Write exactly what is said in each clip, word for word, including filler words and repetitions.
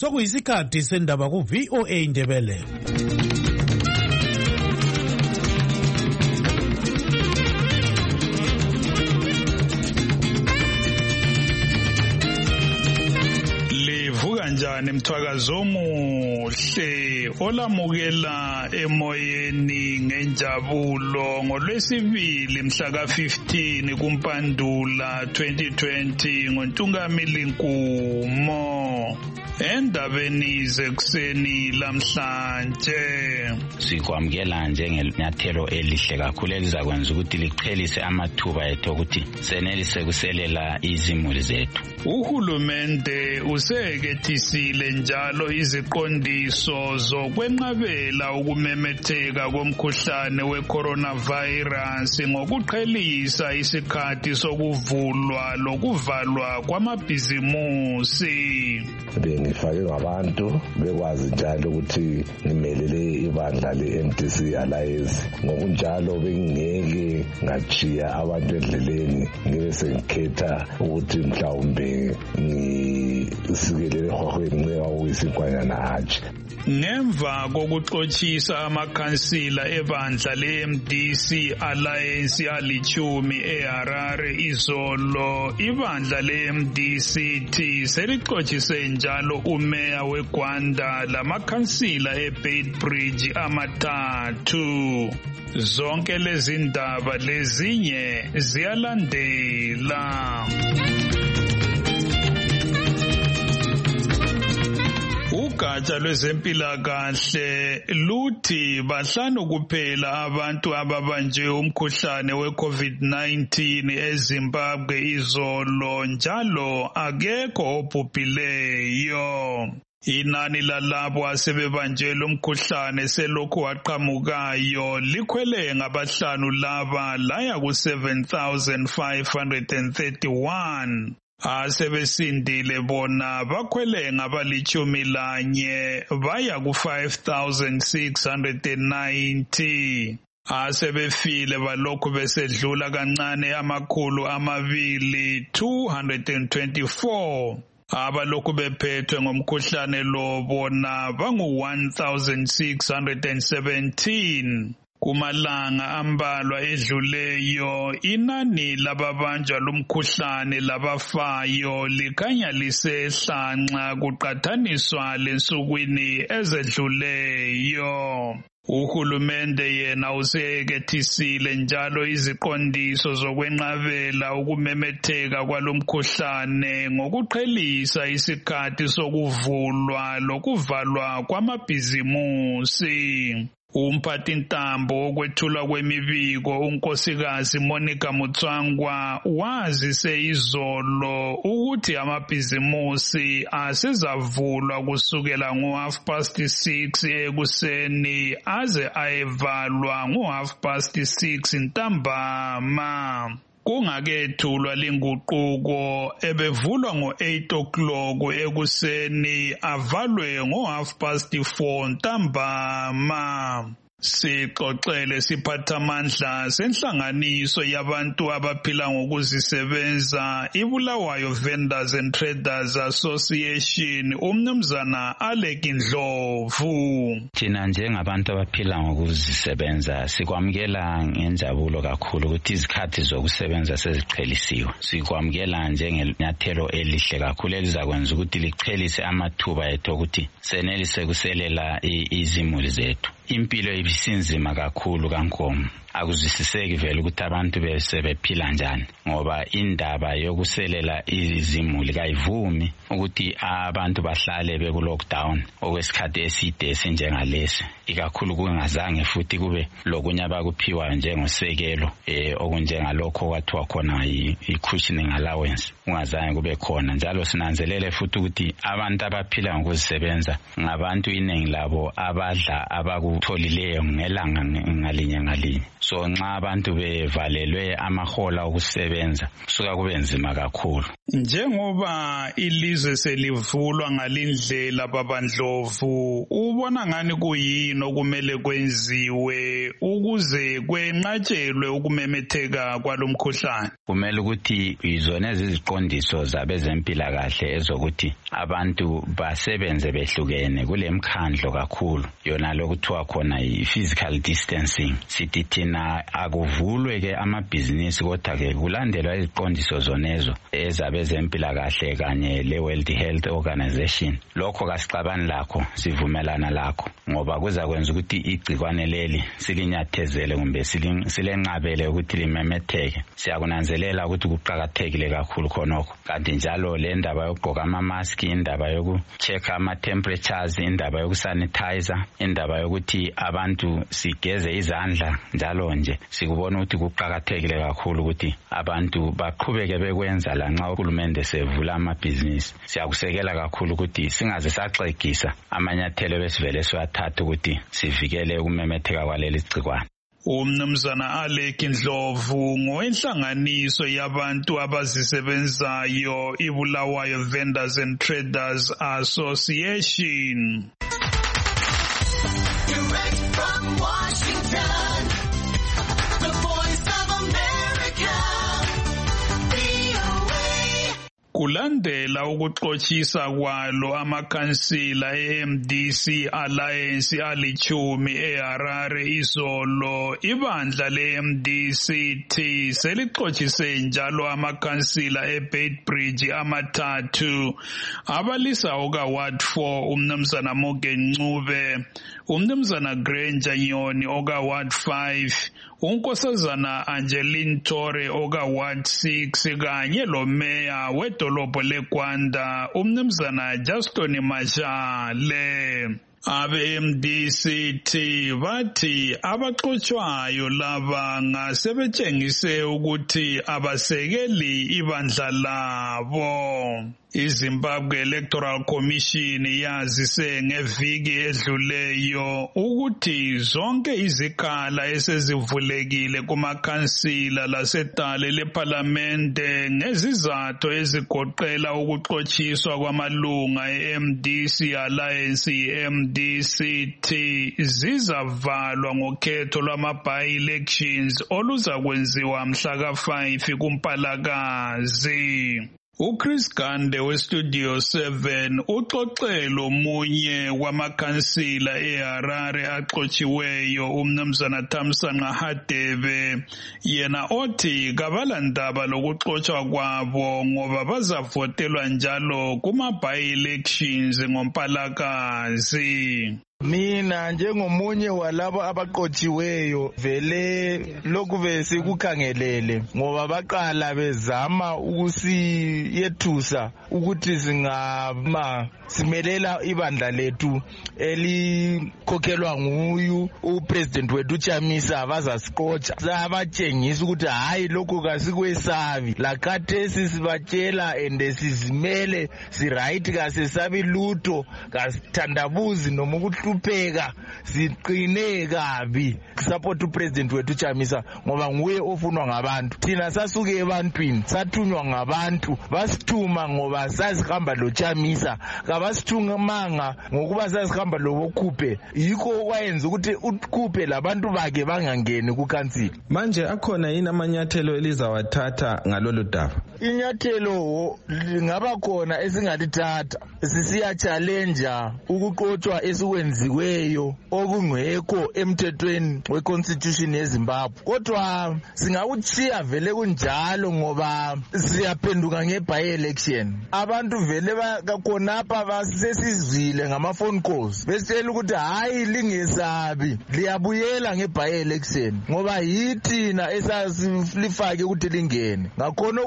sokuyisikhathi sendaba ku V O A Indebele. Kanjani mthwakazo omuhle olamukela emoyeni ngenjabulo ngolwesibili mhla ka fifteen kuMpandula twenty twenty ngoNtungamili Nkumo endabeni zekuseni lamhlanje sikwamukela njengenyathelo elihle kakhulu elizakwenza ukuthi liqhelise amathuba ethu ukuthi senelise kuselela izimuli zethu. Uhulumende usekethisile njalo iziqondiso zokwenqabela ukumemetheka komkhuhlane we-coronavirus ngokuqhelisa isikhathi sokuvulwa lokuvalwa kwamabhizimusi. Bengifake ngabantu bekwazi njalo ukuthi ngimelele ibandla le-M D C Alliance, ngokunjalo bengingeke ngajiya abantu endleleni ngibe sengikhetha ukuthi mhlawumbe ngisikelele ehwahweni nginceka okuyisigwanyana hatshi. Ngemva kokuxotshisa amakhansila ebandla le-M D C Alliance alichumi eHarare izolo, ibandla le-M D C T selixotshise njalo umeya weGwanda lamakhansila eBeitbridge amathathu. Zonke lezi ndaba lezinye ziyalandela. Ugatsha lwezempilakahle luthi bahlanu kuphela abantu ababanjwe umkhuhlane we-COVID nineteen eZimbabwe izolo, njalo akekho obhubhileyo. Inani lalabo asebebanjelwe umkhuhlane selokhu waqhamukayo likhwele ngabahlanu laba laya ku seven thousand five hundred thirty-one. Asebesindile bona bakhwele ngabalichumi lanye baya ku five thousand six hundred ninety. Asebefile balokhu besedlula kancane amakhulu amabili two hundred twenty-four. Abalokhu bephethwe ngomkhuhlane lo bona bangu one thousand six hundred seventeen. Kumalanga ambalwa edluleyo inani lababanjwa lumkhuhlane labafayo likhanya lisehlanxa kuqathaniswa lensukwini ezedluleyo. Uhulumende yena usekethisile njalo iziqondiso zokwenqabela ukumemetheka kwalomkhuhlane ngokuqhelisa isikhathi sokuvulwa lokuvalwa kwamabhizimusi. Umphathintambo wokwethulwa kwemibiko unkosikazi Monica Mutswangwa wazise izolo ukuthi amabhizimusi asezavulwa kusukela ngo half past six ekuseni aze ayevalwa ngo half past six ntambama. Kungakethulwa linguquko ebevulwa ngo eight o'clock ekuseni avalwe ngo half past four ntambama. Sixoxele siphathamandla senhlanganiso yabantu abaphila ngokuzisebenza iBulawayo Vendors and Traders Association umnumzana Alec Ndlovu. Thina njengabantu abaphila ngokuzisebenza sikwamukela ngenjabulo kakhulu ukuthi izikhathi zokusebenza seziqhelisiwe. Sikwamukela njengenyathelo elihle kakhulu elizakwenza ukuthi liqhelise amathuba ethu ukuthi senelise kuselela izimuli zethu. Impilo ibisinzima kakhulu kankomo. Akuzwisiseki vele ukuthi abantu bese bephila njani, ngoba indaba yokuselela izimuli kayivumi ukuthi abantu bahlale beku lockdown okwesikhathi eside esinjengalesi, ikakhulu kungazange futhi kube lokunye abakuphiwayo njengosekelo eh okunjengalokho kwathiwa khona i-cushioning allowance, kungazange kube khona. Njalo sinanzelele futhi ukuthi abantu abaphila ngokuzisebenza ngabantu iningi labo abadla abakutholileyo ngelanga ngalinye ngalinye. so nxa abantu bevalelwe amahola okusebenza kusuka kube nzima kakhulu. Njengoba ilizwe selivulwa ngalindlela babandlovu, ubona ngani kuyini okumele kwenziwe ukuze kwenqatshelwe ukumemetheka kwalomkhuhlane? Kumele ukuthi izona iziqondiso zabezempilakahle ezokuthi abantu basebenze behlukene kulemkhandlo kakhulu yona lokuthiwa khona i-physical distancing. Sithi thina akuvulwe ke amabhizinisi kodwa ke kulandelwa iziqondiso zonezo ezabezempilakahle kanye le-World Health Organization. Lokho kasixabani lakho, sivumelana lakho ngoba kuza kwenza ukuthi igcikwane leli silinyathezele kumbe silenqabele ukuthi limemetheke. Siyakunanzelela ukuthi kuqakathekile kakhulu khonokho, kanti njalo le ndaba yokugqoka ama-mask, indaba yoku-check ama-temperatures, indaba yokusanitizer, indaba yokuthi abantu sigeze izandla njalo nje, sikubona ukuthi kuqakathekile kakhulu ukuthi abantu baqhubeke bekwenza lanxa uhulumende sevula amabhizinisi. Siyakusekela kakhulu ukuthi singaze saxegisa amanyathelo besivele siwathatha ukuthi sivikele ukumemetheka kwaleli gcikwane. Umnumzana Alec Ndlovu ngowenhlanganiso yabantu abazisebenzayo iBulawayo Vendors and Traders Association. Direct from Washington, the Voice of America, V O A. Kulandela ukuxoxisa kwalo amakhansila e-M D C Alliance alichumi eHarare izolo, ibandla le-M D C T selixoxise njalo amakhansila eBeitbridge amathathu abalisa oka-Ward four umnumzana Morgan Ncube, umnumzana Granger Nyoni oka-Ward five, unkosazana Angeline Tore oka-Ward six kanye lomeya wedolobho leGwanda umnumzana Justin Mashale. Abe-M D C T bathi abaxoxwayo laba ngasebetshengise ukuthi abasekeli ibandla labo. iZimbabwe Electoral Commission yazise ngeviki edluleyo ukuthi zonke izikhala esezivulekile kumakhansila lasedale leParlamente ngezizathu ezigoqela ukuxotshiswa kwamalunga e-M D C Alliance i-M D C T zizavalwa ngokhetho lwama-by-elections oluzakwenziwa mhla ka five kuMpalakazi. uChris Gande weStudio seven uxoxelo munye wamakhansila eHarare axotshiweyo umnumzana Thamsanqa Hadebe, yena othi kabalandaba lokuxotshwa kwabo ngoba bazavotelwa njalo kuma-by-elections ngoMpalakazi. Mina njengomunye walabo abaqotshiweyo vele lokhu besikukhangelele ngoba baqala bezama ukusiyethusa ukuthi singama simelela ibandla lethu elikhokhelwa nguyu upresident wethu Chamisa bazasiqotsha. Sabatshengisa ukuthi hayi lokhu kasikwesabi, lakathesi sibatshela ende sizimele siright kasesabi lutho kasithandabuzi noma ukuthi upheka siqine kabi support upresident wethu Chamisa ngoba nguye ofunwa ngabantu. Thina sasuke ebantwini sathunywa ngabantu basithuma ngoba sasihamba lo Chamisa, kabasithumanga ngokuba sasihamba lo Bokhuphe. Yikho kwayenza ukuthi uKhuphe labantu bakhe bangangeni kukansila. Manje akhona yini amanyathelo elizawathatha ngalolu daba? Inyathelo lingaba khona esingalithatha, sisiya challenge ukuqotshwa esikwenziweyo okungekho emthethweni weconstitution yeZimbabwe. Kodwa singawuchiya vele kunjalo ngoba siyaphenduka nge-by-election. Abantu vele bakhonapha basesizwile ngama-phone calls besitshela ukuthi hayi lingesabi, liyabuyela nge-by-election ngoba yithina esasilifake ukuthi lingene. Ngakhona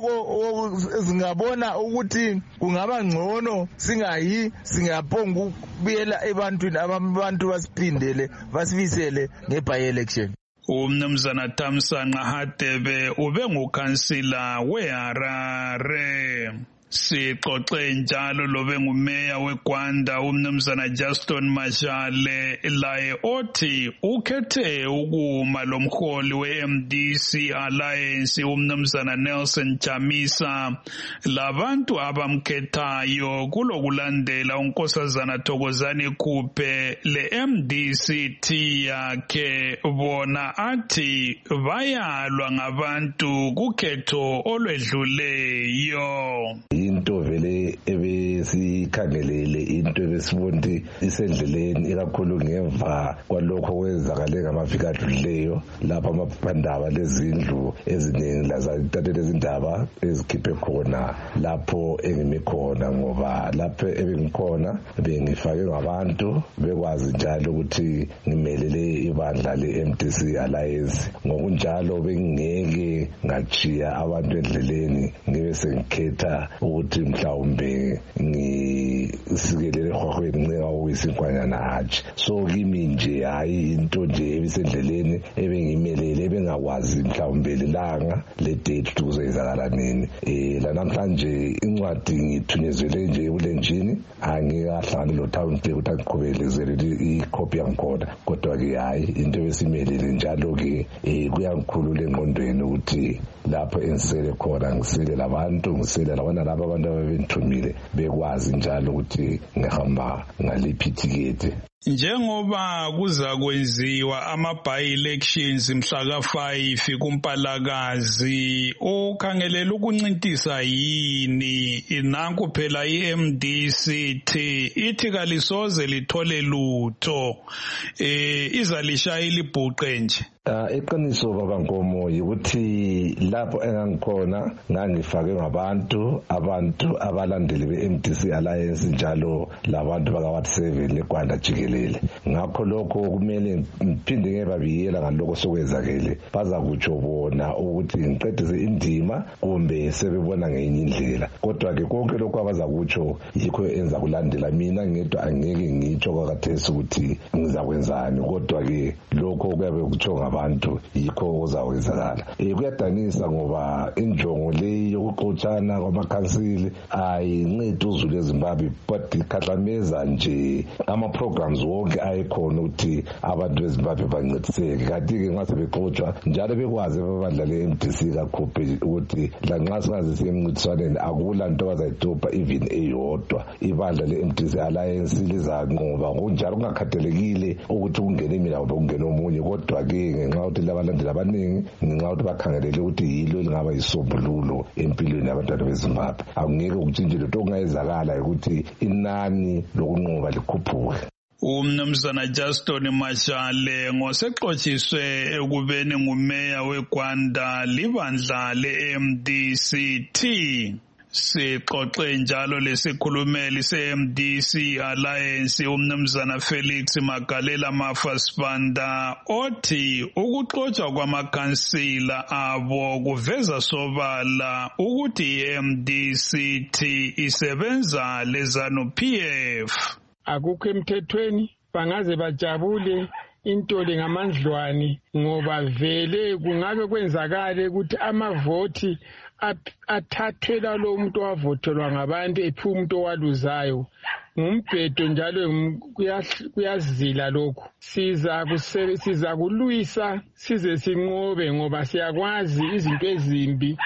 singabona ukuthi kungaba ngcono singayi singaphonga ukubuyela ebantwini abantu basiphindele basibisele nge-by-election. Umnumzana Thamsanqa Hadebe ube ngukhansila weHarare. Sixoxe njalo lobe ngumeya weGwanda umnumzana Justin Mashale laye othi ukhethe ukuma lomholi we-M D C Alliance umnumzana Nelson Chamisa labantu abamkhethayo kulokulandela unkosazana Thokozani Khuphe le-M D C T yakhe bona athi bayalwa ngabantu kukhetho olwedluleyo. Into vele ebesikhangelele into ebesibonti isendleleni ikakhulu ngemva kwalokho kwenzakale ngamaviki adluleyo lapha amaphephandaba lezindlu eziningi lazathathele izindaba ezikhiphe khona lapho engimi khona ngoba lapho ebengikhona bengifake ngabantu bekwazi njalo ukuthi ngimelele ibandla le-M D C Alliance ngokunjalo bengingeke ngachiya abantu endleleni ngibe sengikhetha ukuthi mhlawumbe ngisikelele ehwahweni nginceka ukuyisinkanyana hatshi so kimi nje hayi into nje ebisendleleni ebengimelele ebengakwazi mhlawumbe lelanga le date kuzenzakala nini eh la namhlanje incwadi ngithunyezele nje ebulenjini angikahlangani lo town day ukuthi aqhubelezele icopy yangikhona kodwa ke hayi into ebesimelele njalo ke eh kuyangikhulula engqondweni ukuthi lapho engisele khona ngisele labantu ngisele labana laba abantu ababethumile bekwazi njalo ukuthi ngihamba ngaliphi ticket. Njengoba kuza kwenziwa ama-by-elections mhla ka five kuMpalakazi, ukhangelela ukuncintisa yini nanku phela i-M D C T ithi kalisoze lithole lutho eh izalishaya ilibhuqe nje? Uh, iqiniso baba Nkomo yikuthi lapho engangikhona ngangifake ngabantu abantu abalandeli be-M D C Alliance njalo labantu baka-Ward seven leGwanda jikelele ngakho lokho kumele ngiphinde ngebabiyela ngalokho sokwenzakele baza kutsho bona ukuthi ngiqedise indima kumbe sebebona ngenye indlela kodwa ke konke lokho abaza kutsho yikho enza kulandela mina ngedwa angeke ngitsho kwakathesi ukuthi ngizakwenzani kodwa ke lokho kuyabe kutsho abantu yikho ozakwenzakala. Eh kuyadanisa ngoba injongo le yokuxoxana kwamakhansili ayincedi uzulu eZimbabwe but ikhahlameza nje ama programs wonke ayikhona ukuthi abantu beZimbabwe bancediseke kanti ke nxa sebexoxwa njalo bekwazi babandla le-M D C kaKhuphe ukuthi lanxa singaze semncintiswaneni akula nto bazayidobha even eyodwa ibandla le-M D C Alliance lizanqoba kunjalo kungakhathalekile ukuthi kungene mina kumbe kungene omunye kodwa ke ngenxa yokuthi labalandeli abaningi ngenxa yokuthi bakhangelele ukuthi yilo elingaba yisombululo empilweni yabantwana beZimbabwe akungeke ukutshintshe lento okungayenzakala ukuthi inani lokunqoba likhuphuke. Umnumzana Justin Mashale ngosexotshiswe ekubeni ngumeya weGwanda libandla le-M D C T. Sixoxe njalo lesikhulumeli se-M D C Alliance umnumzana Felix Magalela Mafasibanda othi ukuxoxwa kwamakhansila abo kuveza sobala ukuthi i-M D C T isebenza leZANU-P F. Akukho emthethweni bangaze bajabule into lengamandlwane ngoba vele kungabe kwenzakale ukuthi amavoti athathela lo muntu owavothelwa ngabantu ephi umuntu owaluzayo ngumbhedo njalo kuyazila lokho siza siza kulwisa size sinqobe ngoba siyakwazi izinto ezimbi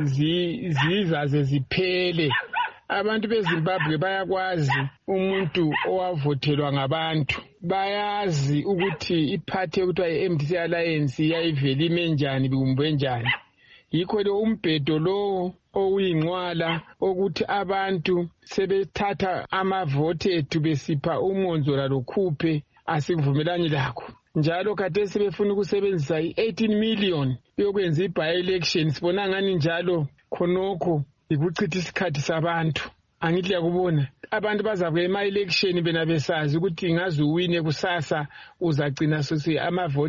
zizaze ziphele. Abantu beZimbabwe bayakwazi umuntu owavothelwa ngabantu bayazi ukuthi iphathe ukuthi i-M D C Alliance yayivela ime njani bumbe njani yikho lo umbhedo lo oyinqwala ukuthi abantu sebethatha amavote ethu besipha uMonzola loKhuphe asivumelani lakho njalo kade sebefuna ukusebenzisa i-eighteen million yokwenza i-by-election sibona ngani njalo khonokho ikuchitha isikhathi sabantu. Angithi yakubona abantu bazabuya ema-election bena besazi ukuthi ngaze uwine kusasa uzagcina sosi amavoti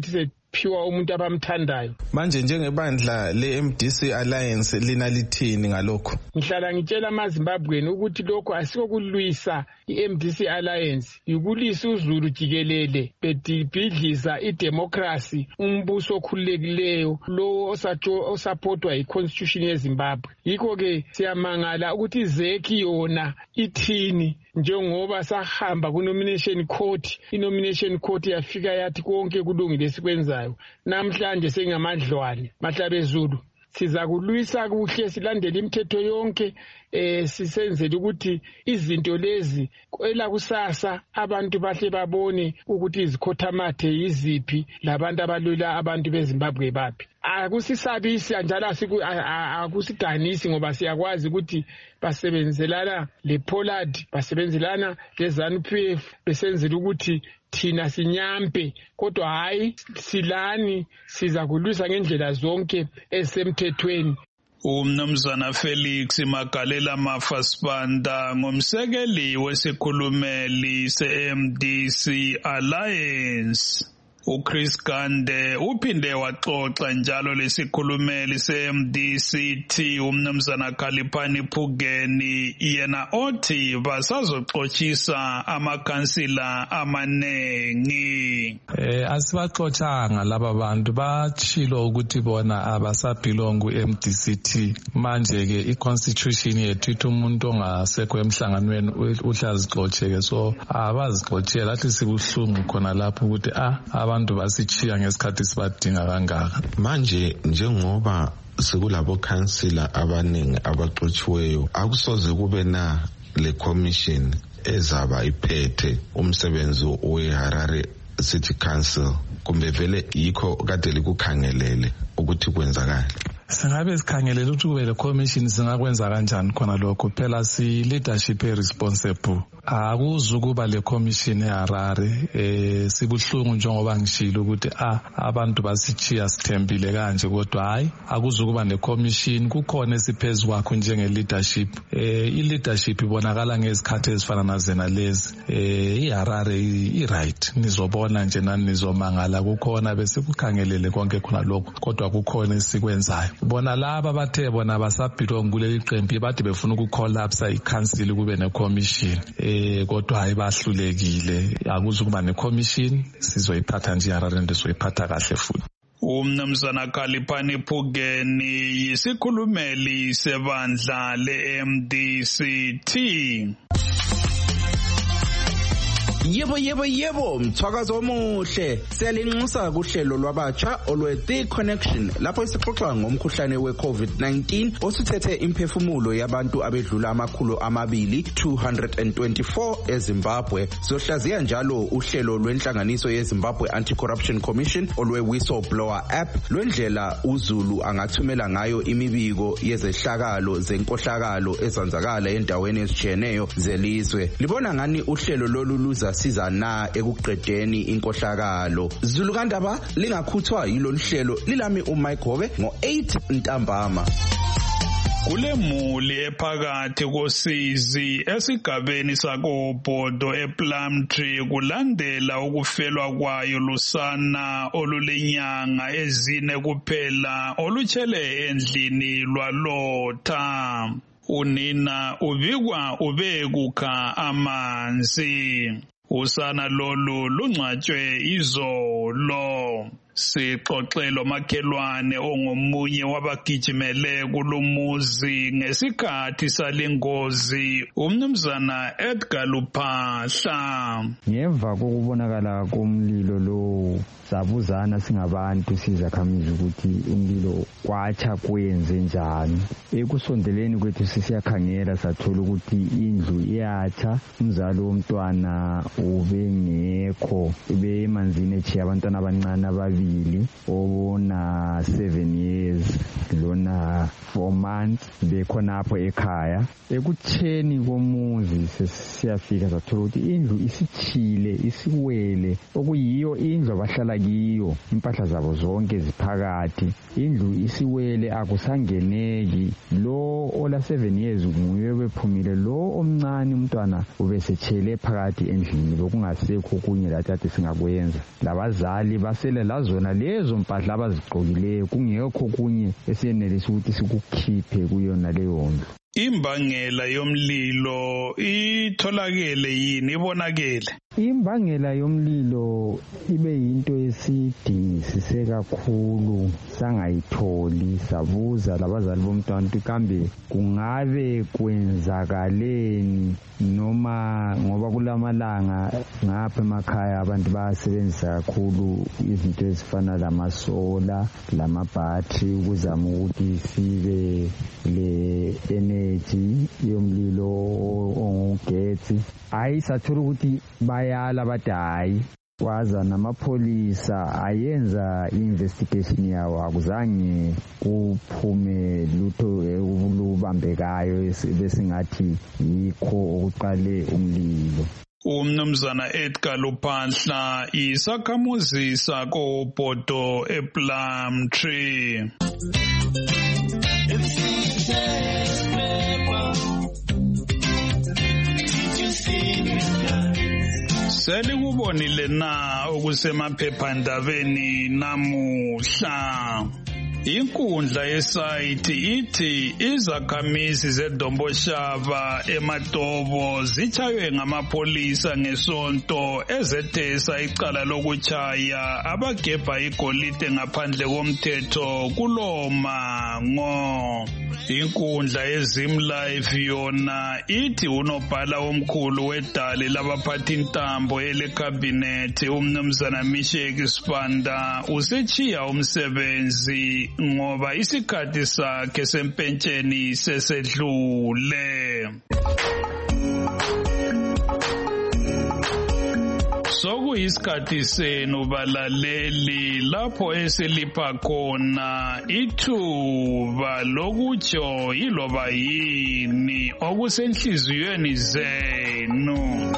kuphiwa umuntu abamthandayo. Manje njengebandla le-M D C Alliance lina lithini ngalokho? Ngihlala ngitshela amaZimbabweni ukuthi lokho asiko kulwisa i-M D C Alliance, yikulisa uZulu jikelele bedibhidliza idemocracy, umbuso okhululekileyo lo osapotwa yi-constitution yeZimbabwe. Yikho ke siyamangala ukuthi izeki yona ithini njengoba sahamba ku-nomination court, i-nomination court yafika yathi konke kulungile esikwenzayo. Namhlanje sengamadlwane Mahlabezulu siza kulwisa kuhle, silandele imithetho yonke, eh sisenzele ukuthi izinto lezi kwela kusasa abantu bahle babone ukuthi izikhothamathe yiziphi labantu abalwela abantu beZimbabwe baphi. Akusisabisi njalo akusidanisi ngoba siyakwazi ukuthi basebenzelana lePollard, basebenzelana leZANU-P F, besenzela ukuthi thina sinyampe, kodwa hayi silani siza kulwisa ngendlela zonke esemthethweni. Umnumzana Felix Magalela Mafasibanda ngumsekeli wesikhulumeli se-M D C Alliance. uChris Gande uphinde waxoxa njalo lesikhulumeli se-M D C T umnumzana Khaliphani Phugeni, yena othi basazoxoxisa amakhansila amanengi. Eh asibaxoxanga laba bantu, bachilo ukuthi bona abasabhilongu M D C T. Manje ke i-constitution yethu ithi umuntu ongasekho emhlanganweni uhlazixoxeke, so abazixoxela lathi sibuhlungu khona lapho ukuthi ah abantu basichiya ngesikhathi sibadinga kangaka. Manje njengoba sekulabo councilor abaningi abaxoxiweyo, akusoze kube na le commission ezaba iphethe umsebenzi we-Harare City Council, kumbe vele yikho kade likukhangelele ukuthi kwenzakala? Singabe sikhangelele ukuthi kube le commission singakwenza kanjani khona lokho, phela si leadership responsible. Akuzukuba le commission eHarare, eh sibuhlungu njengoba ngishilo ukuthi ah abantu basichiya sithembile kanje, kodwa hayi akuzukuba le commission. Kukhona esiphezulu kwakho njenge leadership. Eh i leadership ibonakala ngezikhathi ezifana nazena lezi. Eh iHarare i right, nizobona nje nani nizomangala, kukhona bese kukhangelele konke khona lokho, kodwa kukhona esikwenzayo. Bona laba bathe bona basabhilonga kuleli qembu bathi befuna ukucollapse i-council kube ne-commission, eh kodwa hayi bahlulekile. Akuzukuba ne-commission, sizoyiphatha nje iHarare ndizoyiphatha kahle futhi. Umnumzana Khaliphani Phugeni yisikhulumeli sebandla le-M D C T. Yebo yebo yebo, mthwakazo omuhle. Siyalinxusa kuhlelo lwabatsha olwe The Connection, lapho sixoxa ngomkhuhlane we-COVID nineteen osuthethe imphefumulo yabantu abedlula amakhulu amabili two hundred twenty-four eZimbabwe. Sohlaziya njalo uhlelo lwenhlanganiso yeZimbabwe Anti-Corruption Commission olwe whistleblower app, lwendlela uZulu angathumela ngayo imibiko yezehlakalo zenkohlakalo ezanzakala endaweni ezijiyeneyo zelizwe. Libona ngani uhlelo lolu luza siza na ekuqedeni inkohlakalo? Zulu Kandaba lingakhuthwa yilolu hlelo lilami uMike Hobe ngo eight ntambama. Kule muli ephakathi kosizi esigabeni sakobhodo ePlumtree kulandela ukufelwa kwayo lusana olulenyanga ezine kuphela olutshele endlini lwalotha. Unina ubikwa ubekukha amanzi. Usana lolu lungcwatshwe izolo. Sixoxelo makhelwane ongomunye wabagijimele kulumuzi ngesikhathi salengozi, umnumzana Edgar Luphahla. Ngemva kokubonakala komlilo lo sabuzana singabantu sizakhamizi ukuthi umlilo kwatsha kwenze njani. Ekusondeleni kwethu sisiyakhangela sathola ukuthi indlu iyatsha, umzali womntwana ubengekho, ebemanzini echiya abantwana abancane ababili, obona seven years lona four months bekhonapho ekhaya. Ekutsheni komuzi sesiyafika sathola ukuthi indlu isithile isiwele okuyiyo indlu abahlala kiyo impahla zabo zonke ziphakathi indlu isiwele akusangeneki lo ola seven years nguye bephumile lo omncane umntwana ubesethele phakathi endlini bekungasekho kunye lathi singakwenza labazali basele lazona lezo mpahla abazigqokileyo kungekho kunye esenelisa ukuthi sikukhiphe kuyona leyo ndlu. Imbangela yomlilo itholakele yini ibonakele? Imbangela yomlilo ibe yinto esidingisise kakhulu sangayitholi sabuza labazali bomntwana ukuthi kambe kungabe kwenzakaleni noma ngoba kulamalanga ngapha emakhaya abantu bayasebenzisa kakhulu izinto ezifana lamasola lamabhatri ukuzama ukuthi sibe le energy yomlilo ongugetsi ayisathola ukuthi bayala bathi hayi waza namapholisa ayenza investigation yawo akuzange kuphume lutho olubambekayo besingathi yikho okuqale umlilo. Umnumzana Edgar Luphanhla isakhamuzi sako Bhodo ePlumtree. Selikubonile na okusemaphephandabeni namuhla? Inkundla yesayithi ithi izakhamizi zeDomboshava eMatobo zichaywe ngamapolisa ngesonto ezethesa icala lokuchaya abagebha igolide ngaphandle komthetho kulomango. Inkundla yeZimlife yona ithi unobhala omkhulu wedali labaphathintambo elekhabhinethi umnumzana Misheki Sibanda usechiya umsebenzi ngoba isikhathi sakhe sempentsheni sesedlule. Sokuyisikhathi senu balaleli lapho eselipha khona ithuba lokutsho iloba yini okusenhliziyweni zenu.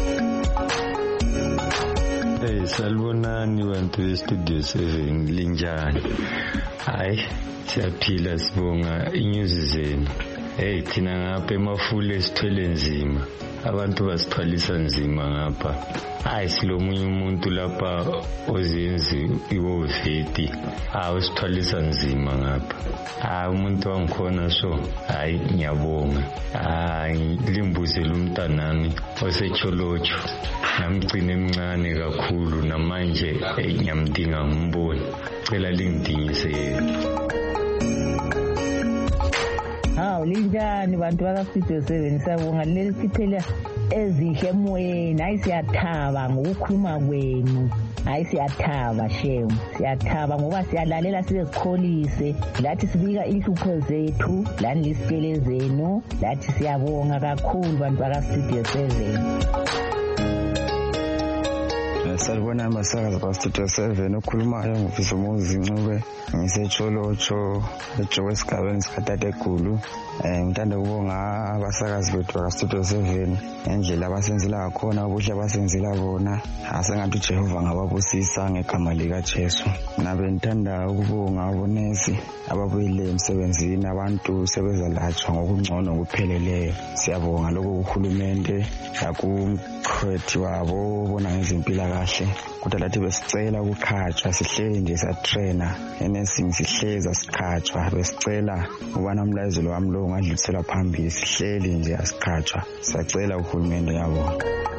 Hey, salibonani bantu be-Studio seven linjani? Hayi, siyaphila sibonga inyuzi zenu. Hey, thina ngapha emafule esithwele nzima. Abantu basithwalisa nzima ngapha. Hayi silomunye umuntu lapha ozenzi iwoveti. Hayi usithwalisa nzima ngapha. Hayi umuntu wangikhona so. Hayi ngiyabonga. Hayi limbuzela umntanami osecholocho. Namgcina emncane kakhulu namanje ngiyamdinga ngimbone. Cela lingidingise. Hawu linjani bantu baka-Studio seven sabonga leli siphela ezihle emoyeni hayi siyathaba ngokukhuluma kwenu hayi siyathaba shemu siyathaba ngoba siyalalela sizikholise lathi sibika inhlupho zethu lani lisitshele zenu lathi siyabonga kakhulu bantu baka-Studio seven. Salibona amasakazi ba-Studio seven okhulumayo ngufisa umuzi Ncube ngisecholocho eJowe esigabeni sikhatathe eGulu. Ngithanda ukubonga abasakazi bethu baka-Studio seven ngendlela abasenzela ngakhona ubuhle abasenzela bona asengathi uJehova ngababusisa ngegama likaJesu. Nabe ngithanda ukubonga abonesi ababuyile emsebenzini abantu sebezalatshwa ngokungcono kupheleleyo. Siyabonga lokho kuhulumende nakumqhethi wabo bona ngezempilakahle kodwa lathi besicela ukukhatshwa sihleli nje siyatraina enursing sihleza sikhatshwa besicela ubana umlayezelo wami lo ngadluliselwa phambili sihleli nje asikhatshwa siyacela uhulumende yabo.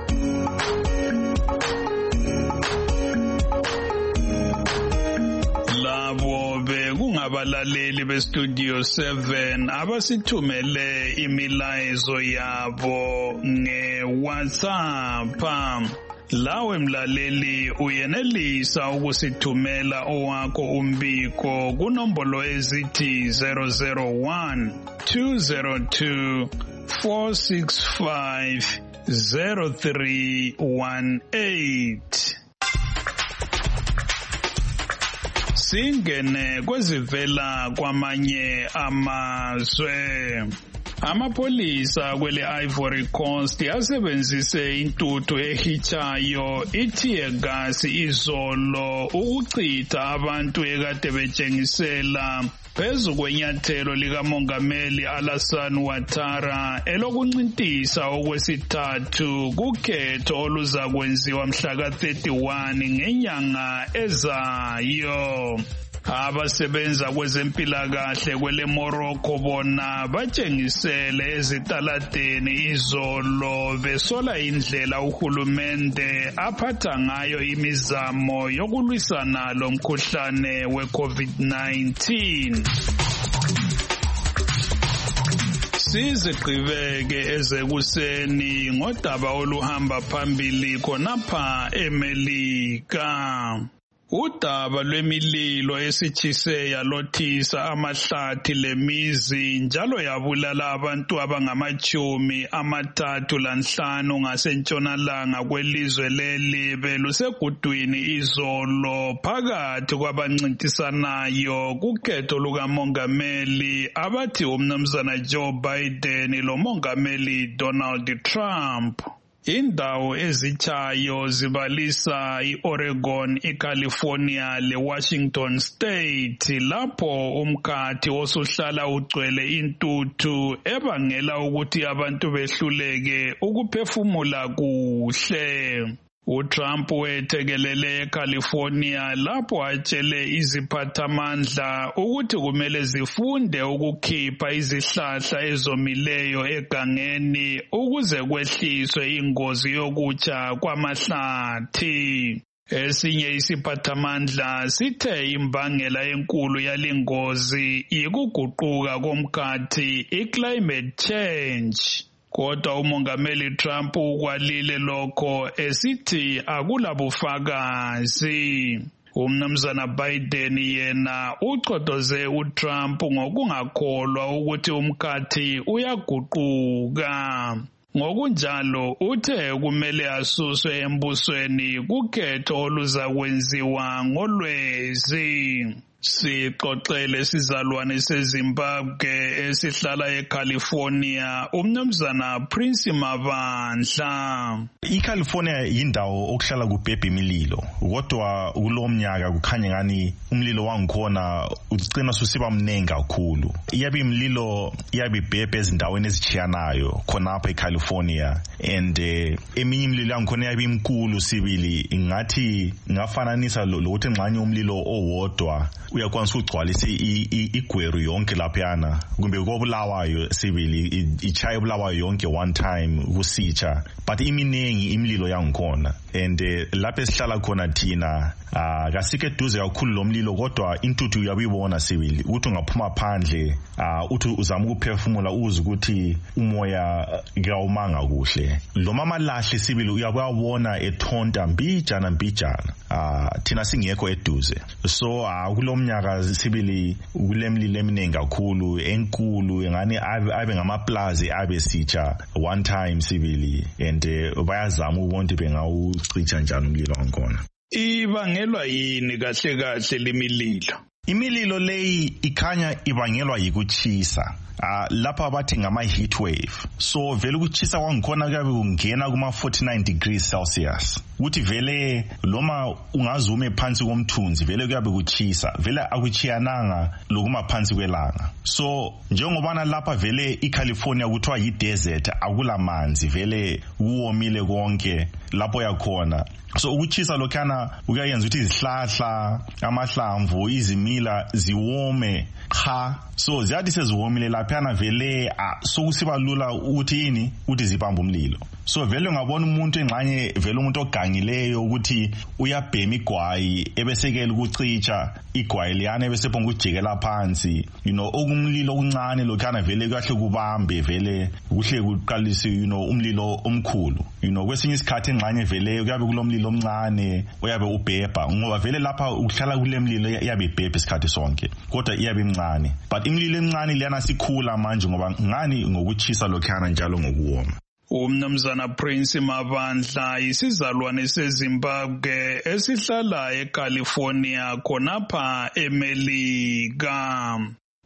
Labo bekungabalaleli be-Studio seven abasithumele imilayezo yabo nge-WhatsApp. Lawe mlaleli uyenelisa ukusithumela owakho umbiko kunombolo ezithi zero zero one two zero two four six five zero three one eight. Singene kwezivela kwamanye amazwe. Amapolisa kwele Ivory Coast asebenzise intuthu ehichayo itie gas izolo ukuchitha abantu ekade betshengisela phezu kwenyathelo likamongameli Alassane Ouattara elokuncintisa okwesithathu kukhetho oluza kwenziwa mhla thirty-one ngenyanga ezayo. Abasebenza kwezempilakahle kwele Morocco bona batshengisele ezitaladeni izolo besola indlela uhulumende aphatha ngayo imizamo yokulwisana lomkhuhlane we-COVID nineteen. Sizigqibeke ezekuseni ngodaba oluhamba phambili khonapha eMelika. Udaba lwemililo esitshise yalothisa amahlathi lemizi njalo yabulala abantu abangamachumi amathathu lanhlanu ngasentshonalanga kwelizwe leli belusegudwini izolo phakathi kwabancintisanayo kukhetho lukamongameli abathi umnumzana Joe Biden lomongameli Donald Trump. Indawo ezitshayo zibalisa i-Oregon, i-California le-Washington State lapho umkhathi osuhlala ugcwele intuthu ebangela ukuthi abantu behluleke ukuphefumula kuhle. uTrump wethekelele eCalifornia lapho atshele iziphathamandla ukuthi kumele zifunde ukukhipha izihlahla ezomileyo egangeni ukuze kwehliswe ingozi yokutsha kwamahlathi. Esinye isiphathamandla sithe imbangela enkulu yalengozi yikuguquka komkhathi i-climate change. Kodwa umongameli Trump ukwalile lokho esithi akulabufakazi. Umnumzana Biden yena uchodoze uTrump ngokungakholwa ukuthi umkhathi uyaguquka. Ngokunjalo uthe kumele asuswe embusweni kukhetho oluza kwenziwa ngolwezi. Sixoxele sizalwane seZimbabwe esihlala eCalifornia umnumzana Prince Mabandla. iCalifornia yindawo okuhlala kubhebha imililo kodwa kulomnyaka kukhanya ngani umlilo wangikhona ucina susiba mnengi kakhulu. Iyabe imililo iyabe ibhebha ezindaweni ezitshiyanayo khonapha eCalifornia and uh, eminye imililo yangikhona iyabe imkulu sibili ngathi ngafananisa lokuthi ngxanye umlilo owodwa uyakwanisa ukugcwalisa igweru yonke laphana kumbe kobulawayo sibili ichaya bulawayo yonke one time kusitsha but iminingi imililo yangikhona and uh, lapho esihlala khona thina uh, kasike duze kakhulu lomlilo kodwa intuthu uyabibona sibili ukuthi ungaphuma phandle uh, uthi uzama ukuphefumula uze ukuthi umoya kawumanga kuhle. Lo mama lahle sibili uyabona ethonta mbijana mbijana uh, thina singekho eduze so uh, kulomnyaka sibili kulemlilo eminingi kakhulu enkulu ngani abe, abe ngamaplazi abe sitsha one time sibili and uh, bayazama ukuthi bengawucicha njani umlilo wakhona. Ibangelwa yini kahle kahle lemililo? Imililo leyi ikhanya ibangelwa yikuchisa. Uh, lapha bathi ngama heat wave. So vele ukuchisa kwangikhona kuyabe kungena kuma forty-nine degrees Celsius. Uthi vele loma ungazume phansi komthunzi vele kuyabe kuchisa. Vele akuchiyananga lokuma phansi kwelanga. So njengobana lapha vele iCalifornia kuthiwa yi-desert akulamanzi vele kuwomile konke lapho yakhona. So ukuchisa lokhana uyayenza ukuthi izihlahla amahlamvu izimila ziwome cha so ziyathi seziwomile laphana vele sokusiba lula ukuthi yini ukuthi zibamba umlilo. So vele ungabona umuntu engxanye vele umuntu ogangileyo ukuthi uyabhema igwayi ebesekela ukucicha igwayi liyana ebesephonga ukujikela phansi you know okumlilo okuncane lokhana vele kahle kubambe vele kuhle kuqalise you know umlilo omkhulu you know kwesinye isikhathi engxanye vele kuyabe kulomlilo omncane uyabe ubhebha ngoba vele lapha ukuhlala kulemlilo iyabe ibhebha isikhathi sonke kodwa iyabe imncane but imlilo emncane liyana sikhula manje ngoba ngani ngokuchisa lokhana njalo ngokuwoma. Umnumzana Prince Mabandla isizalwane seZimbabwe esihlala eCalifornia khonapha eMelika.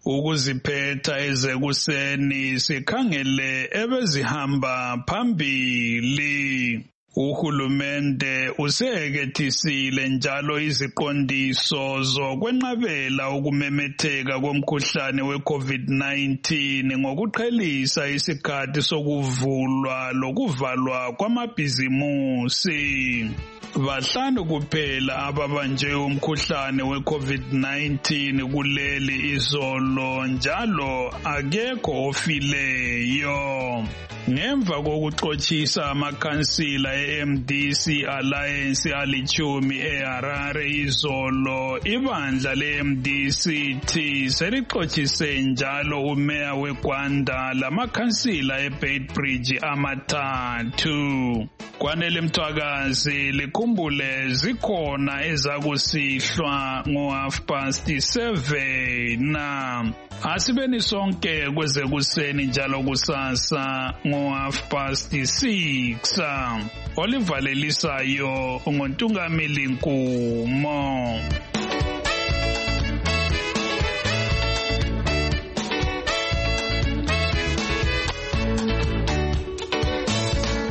ukuziphetha ezekuseni sikhangele ebezihamba phambili. Uhulumende usekethisile njalo iziqondiso zokwenqabela ukumemetheka komkhuhlane we-COVID nineteen ngokuqhelisa isikhathi sokuvulwa lokuvalwa kwamabhizimusi. Bahlanu kuphela ababanjwe umkhuhlane we-COVID nineteen kuleli izolo njalo akekho ofileyo. Ngemva kokuxothisa amakhansila e-M D C Alliance alichumi eHarare izolo, ibandla le-M D C T selixothise njalo umeya weGwanda lamakhansila eBeitbridge amathathu. Kwanele Mthwakazi likhumbule zikhona ezakusihlwa ngo half past seven. Asibeni sonke kweze kuseni njalo kusasa ngo half past six. Olivalelisayo ngontungameli Nkumo.